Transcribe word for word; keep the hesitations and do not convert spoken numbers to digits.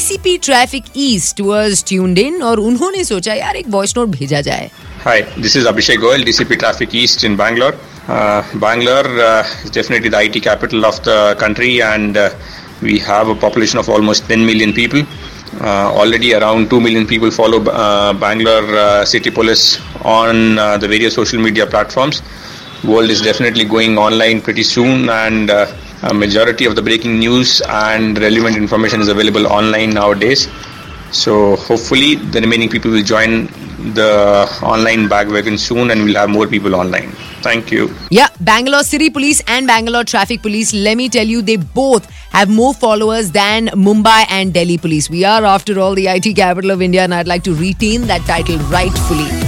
D C P Traffic East was tuned in और उन्होंने सोचा यार एक वॉइस नोट भेजा जाए. Hi, this is Abhishek Goyal, D C P Traffic East in Bangalore. Uh, Bangalore uh, is definitely the I T capital of the country, and uh, we have a population of almost ten million people. Uh, already around two million people follow uh, Bangalore uh, City Police on uh, the various social media platforms. World is definitely going online pretty soon, and uh, a majority of the breaking news and relevant information is available online nowadays. So hopefully the remaining people will join the online bandwagon soon, and we'll have more people online. Thank you. Yeah, Bangalore City Police and Bangalore Traffic Police, let me tell you, they both have more followers than Mumbai and Delhi Police. We are, after all, the I T capital of India, and I'd like to retain that title rightfully.